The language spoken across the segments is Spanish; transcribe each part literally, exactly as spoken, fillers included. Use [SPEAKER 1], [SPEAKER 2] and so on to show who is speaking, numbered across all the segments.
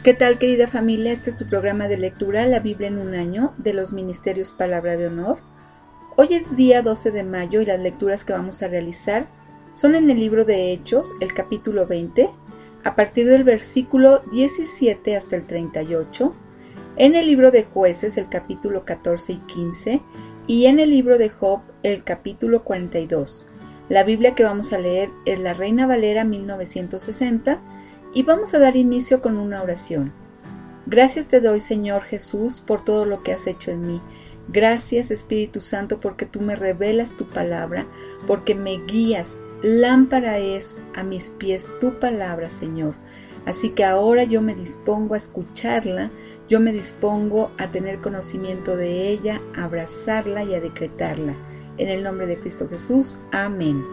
[SPEAKER 1] ¿Qué tal, querida familia? Este es tu programa de lectura, La Biblia en un año, de los Ministerios Palabra de Honor. Hoy es día doce de mayo y las lecturas que vamos a realizar son en el libro de Hechos, el capítulo veinte, a partir del versículo diecisiete hasta el treinta y ocho, en el libro de Jueces, el capítulo catorce y quince, y en el libro de Job, el capítulo cuarenta y dos. La Biblia que vamos a leer es la Reina Valera mil novecientos sesenta, y vamos a dar inicio con una oración. Gracias te doy, Señor Jesús, por todo lo que has hecho en mí. Gracias, Espíritu Santo, porque tú me revelas tu palabra, porque me guías. Lámpara es a mis pies tu palabra, Señor. Así que ahora yo me dispongo a escucharla, yo me dispongo a tener conocimiento de ella, a abrazarla y a decretarla. En el nombre de Cristo Jesús. Amén.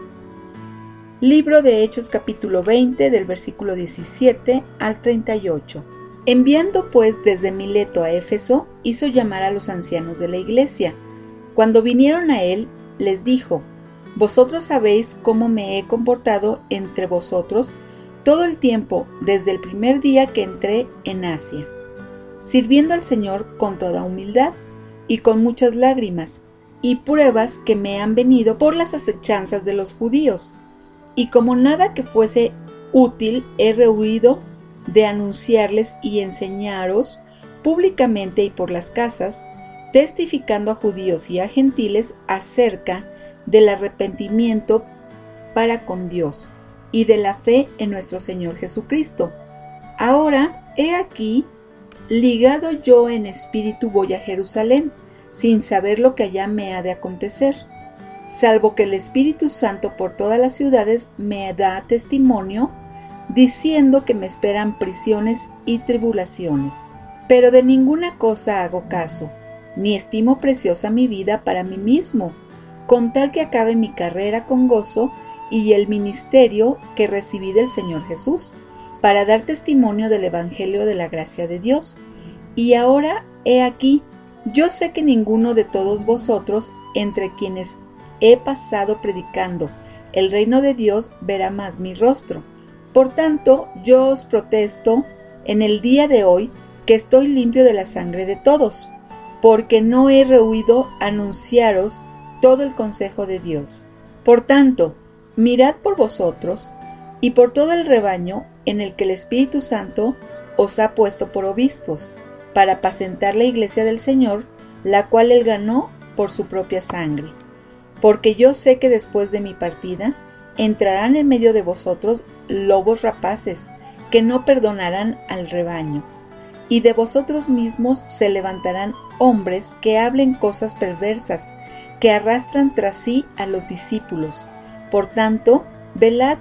[SPEAKER 1] Libro de Hechos capítulo veinte, del versículo diecisiete al treinta y ocho. Enviando pues desde Mileto a Éfeso, hizo llamar a los ancianos de la iglesia. Cuando vinieron a él, les dijo: Vosotros sabéis cómo me he comportado entre vosotros todo el tiempo desde el primer día que entré en Asia, sirviendo al Señor con toda humildad y con muchas lágrimas y pruebas que me han venido por las acechanzas de los judíos. Y como nada que fuese útil he rehuido de anunciarles y enseñaros públicamente y por las casas, testificando a judíos y a gentiles acerca del arrepentimiento para con Dios y de la fe en nuestro Señor Jesucristo. Ahora, he aquí, ligado yo en espíritu voy a Jerusalén, sin saber lo que allá me ha de acontecer, salvo que el Espíritu Santo por todas las ciudades me da testimonio, diciendo que me esperan prisiones y tribulaciones. Pero de ninguna cosa hago caso, ni estimo preciosa mi vida para mí mismo, con tal que acabe mi carrera con gozo y el ministerio que recibí del Señor Jesús, para dar testimonio del Evangelio de la gracia de Dios. Y ahora, he aquí, yo sé que ninguno de todos vosotros, entre quienes he pasado predicando el reino de Dios, verá más mi rostro. Por tanto, yo os protesto en el día de hoy que estoy limpio de la sangre de todos, porque no he rehuido anunciaros todo el consejo de Dios. Por tanto, mirad por vosotros y por todo el rebaño en el que el Espíritu Santo os ha puesto por obispos, para apacentar la iglesia del Señor, la cual él ganó por su propia sangre. Porque yo sé que después de mi partida entrarán en medio de vosotros lobos rapaces, que no perdonarán al rebaño. Y de vosotros mismos se levantarán hombres que hablen cosas perversas, que arrastran tras sí a los discípulos. Por tanto, velad,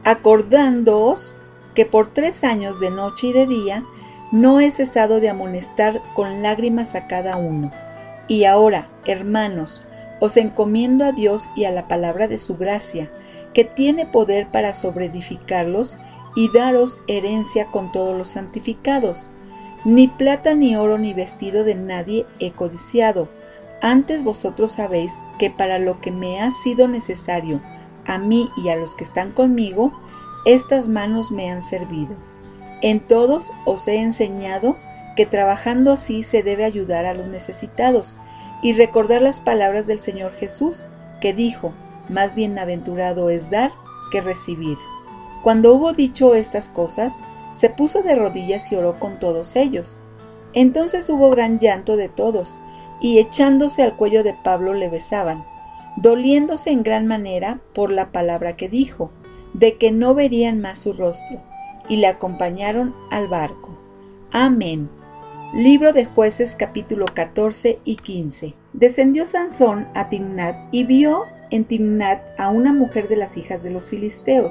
[SPEAKER 1] acordándoos que por tres años de noche y de día no he cesado de amonestar con lágrimas a cada uno. Y ahora, hermanos, os encomiendo a Dios y a la palabra de su gracia, que tiene poder para sobreedificarlos y daros herencia con todos los santificados. Ni plata, ni oro, ni vestido de nadie he codiciado. Antes vosotros sabéis que para lo que me ha sido necesario, a mí y a los que están conmigo, estas manos me han servido. En todos os he enseñado que trabajando así se debe ayudar a los necesitados, y recordar las palabras del Señor Jesús, que dijo: más bienaventurado es dar que recibir. Cuando hubo dicho estas cosas, se puso de rodillas y oró con todos ellos. Entonces hubo gran llanto de todos, y echándose al cuello de Pablo le besaban, doliéndose en gran manera por la palabra que dijo, de que no verían más su rostro, y le acompañaron al barco. Amén. Libro de Jueces capítulo catorce y quince. Descendió Sansón a Timnat y vio en Timnat a una mujer de las hijas de los filisteos,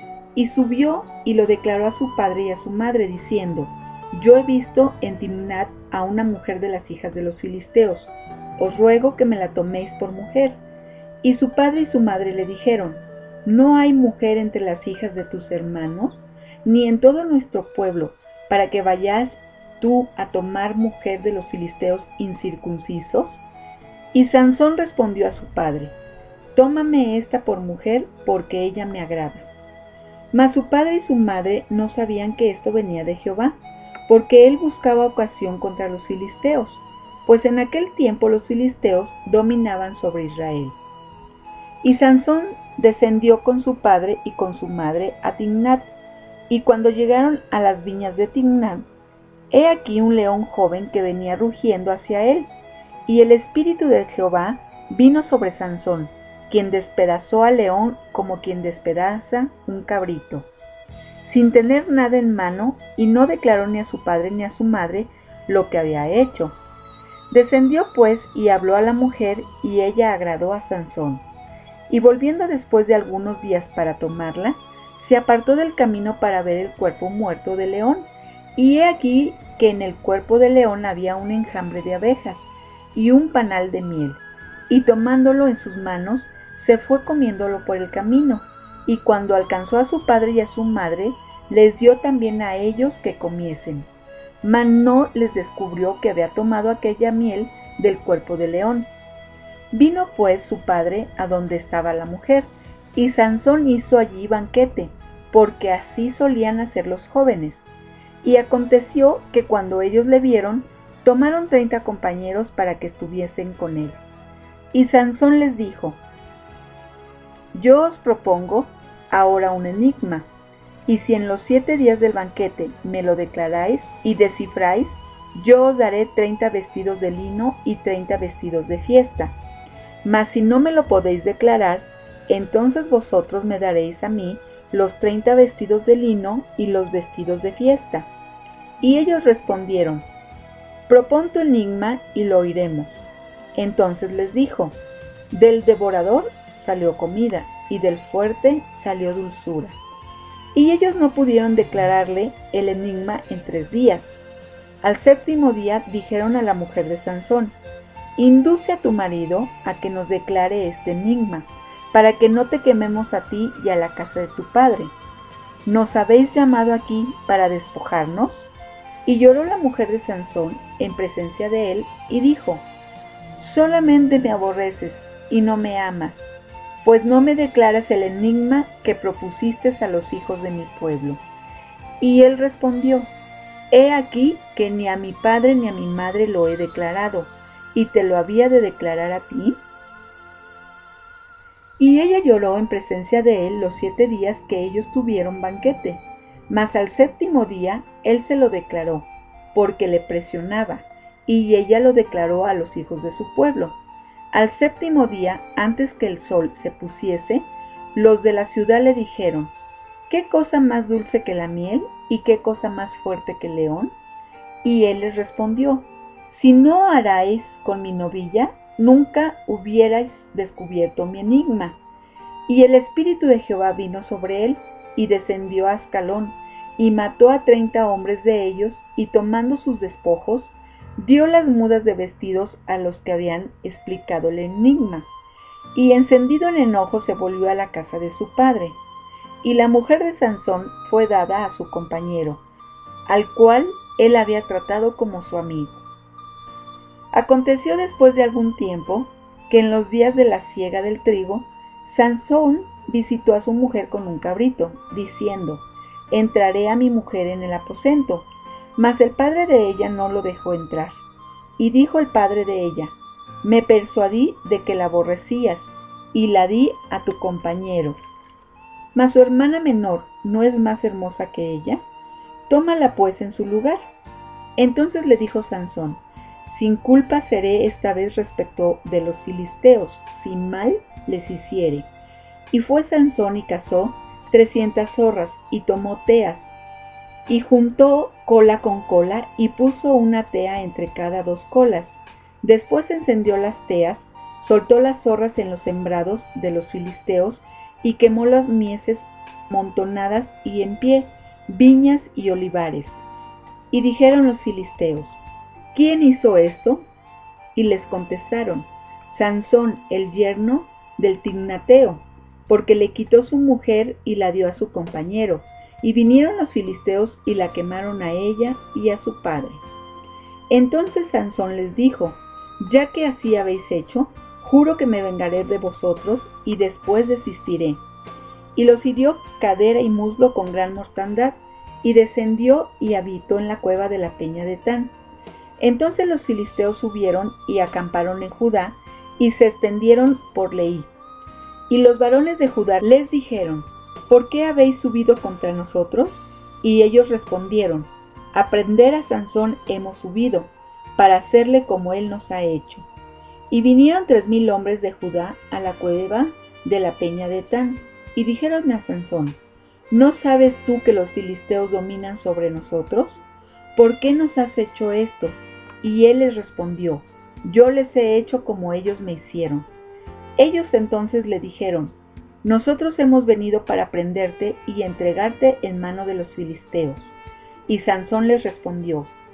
[SPEAKER 1] y subió y lo declaró a su padre y a su madre, diciendo: Yo he visto en Timnat a una mujer de las hijas de los filisteos, os ruego que me la toméis por mujer. Y su padre y su madre le dijeron: No hay mujer entre las hijas de tus hermanos, ni en todo nuestro pueblo, para que vayas tú a tomar mujer de los filisteos incircuncisos. Y Sansón respondió a su padre: Tómame esta por mujer, porque ella me agrada. Mas su padre y su madre no sabían que esto venía de Jehová, porque él buscaba ocasión contra los filisteos, pues en aquel tiempo los filisteos dominaban sobre Israel. Y Sansón descendió con su padre y con su madre a Timnat, y cuando llegaron a las viñas de Timnat, he aquí un león joven que venía rugiendo hacia él, y el espíritu de Jehová vino sobre Sansón, quien despedazó al león como quien despedaza un cabrito, sin tener nada en mano, y no declaró ni a su padre ni a su madre lo que había hecho. Descendió pues y habló a la mujer, y ella agradó a Sansón. Y volviendo después de algunos días para tomarla, se apartó del camino para ver el cuerpo muerto del león, y he aquí que en el cuerpo del león había un enjambre de abejas y un panal de miel, y tomándolo en sus manos, se fue comiéndolo por el camino, y cuando alcanzó a su padre y a su madre, les dio también a ellos que comiesen, mas no les descubrió que había tomado aquella miel del cuerpo del león. Vino pues su padre a donde estaba la mujer, y Sansón hizo allí banquete, porque así solían hacer los jóvenes. Y aconteció que cuando ellos le vieron, tomaron treinta compañeros para que estuviesen con él. Y Sansón les dijo: Yo os propongo ahora un enigma, y si en los siete días del banquete me lo declaráis y descifráis, yo os daré treinta vestidos de lino y treinta vestidos de fiesta. Mas si no me lo podéis declarar, entonces vosotros me daréis a mí los treinta vestidos de lino y los vestidos de fiesta. Y ellos respondieron: Propón tu enigma y lo oiremos. Entonces les dijo: Del devorador salió comida, y del fuerte salió dulzura. Y ellos no pudieron declararle el enigma en tres días. Al séptimo día dijeron a la mujer de Sansón: Induce a tu marido a que nos declare este enigma, para que no te quememos a ti y a la casa de tu padre. ¿Nos habéis llamado aquí para despojarnos? Y lloró la mujer de Sansón en presencia de él, y dijo: Solamente me aborreces y no me amas, pues no me declaras el enigma que propusiste a los hijos de mi pueblo. Y él respondió: He aquí que ni a mi padre ni a mi madre lo he declarado, ¿y te lo había de declarar a ti? Y ella lloró en presencia de él los siete días que ellos tuvieron banquete, mas al séptimo día él se lo declaró, porque le presionaba, y ella lo declaró a los hijos de su pueblo. Al séptimo día, antes que el sol se pusiese, los de la ciudad le dijeron: ¿Qué cosa más dulce que la miel, y qué cosa más fuerte que el león? Y él les respondió: Si no haráis con mi novilla, nunca hubierais descubierto mi enigma. Y el espíritu de Jehová vino sobre él, y descendió a Ascalón, y mató a treinta hombres de ellos, y tomando sus despojos, dio las mudas de vestidos a los que habían explicado el enigma, y encendido en enojo se volvió a la casa de su padre. Y la mujer de Sansón fue dada a su compañero, al cual él había tratado como su amigo. Aconteció después de algún tiempo, que en los días de la siega del trigo, Sansón visitó a su mujer con un cabrito, diciendo: Entraré a mi mujer en el aposento. Mas el padre de ella no lo dejó entrar. Y dijo el padre de ella: Me persuadí de que la aborrecías, y la di a tu compañero. Mas su hermana menor no es más hermosa que ella. Tómala pues en su lugar. Entonces le dijo Sansón: Sin culpa seré esta vez respecto de los filisteos, si mal les hiciere. Y fue Sansón y cazó trescientas zorras, y tomó teas, y juntó cola con cola, y puso una tea entre cada dos colas. Después encendió las teas, soltó las zorras en los sembrados de los filisteos, y quemó las mieses montonadas y en pie, viñas y olivares. Y dijeron los filisteos: ¿Quién hizo esto? Y les contestaron: Sansón, el yerno del Timnateo, porque le quitó su mujer y la dio a su compañero. Y vinieron los filisteos y la quemaron a ella y a su padre. Entonces Sansón les dijo: Ya que así habéis hecho, juro que me vengaré de vosotros y después desistiré. Y los hirió cadera y muslo con gran mortandad, y descendió y habitó en la cueva de la peña de Tan. Entonces los filisteos subieron y acamparon en Judá y se extendieron por Leí. Y los varones de Judá les dijeron: ¿por qué habéis subido contra nosotros? Y ellos respondieron: a prender a Sansón hemos subido, para hacerle como él nos ha hecho. Y vinieron tres mil hombres de Judá a la cueva de la peña de Tan, y dijeron a Sansón: ¿no sabes tú que los filisteos dominan sobre nosotros? ¿Por qué nos has hecho esto? Y él les respondió: yo les he hecho como ellos me hicieron. Ellos entonces le dijeron: nosotros hemos venido para prenderte y entregarte en mano de los filisteos. Y Sansón les respondió: